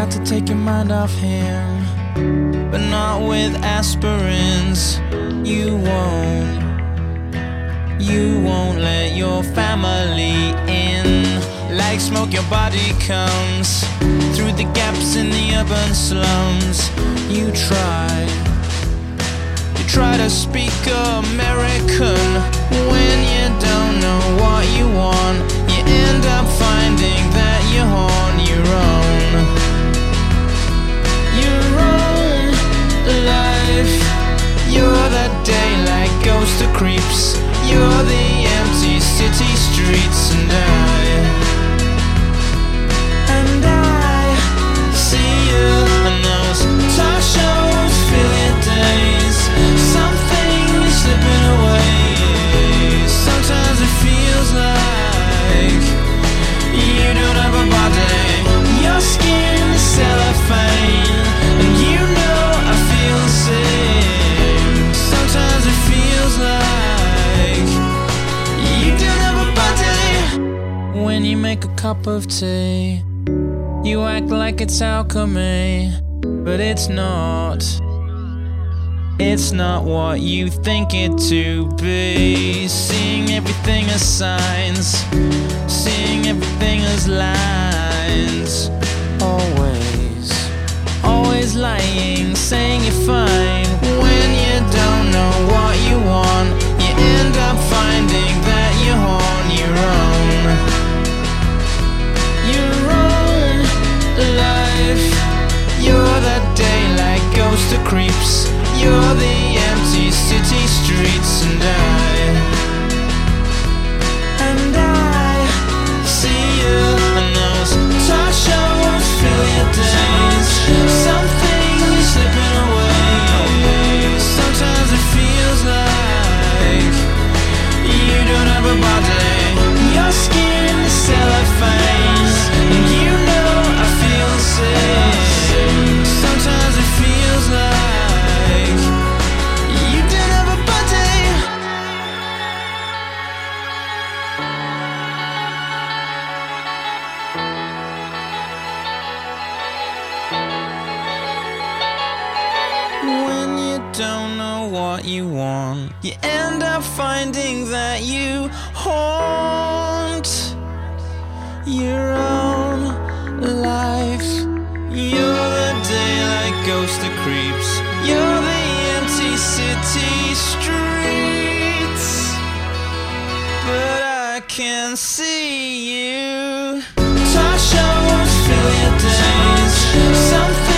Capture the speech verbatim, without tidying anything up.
to take your mind off him, but not with aspirins. You won't, you won't let your family in. Like smoke your body comes through the gaps in the urban slums. You try, you try to speak American when you don't know what you want. You end up finding that you're on your own. Your own life. You're the daylight ghost that creeps. You're the empty city streets. And I, and I see you in those talk shows. Fill your days. Something is slipping away. Sometimes it feels like you don't have a body. Your skin is cellophane, and you know I feel the same. Sometimes it feels like you don't have a body. When you make a cup of tea, you act like it's alchemy, but it's not. It's not what you think it to be. Seeing everything as signs, seeing everything as lines. Always, always lying, saying you're fine when you don't know what you want. You end up finding that you're on your own. Your own life. You're the daylight ghost that creeps. You're the empty city streets. And I, and I see you in those talk shows. Fill your days. Something is slipping away. Sometimes it feels like you don't have a body. Your skin is cellophane, and you know I feel the same. Sometimes it feels like you don't have a body. When you don't know what you want, you end up finding that you haunt your own life. You're the daylight ghost that creeps. You're the empty city streets, but I can see you. Talk shows fill your days. Something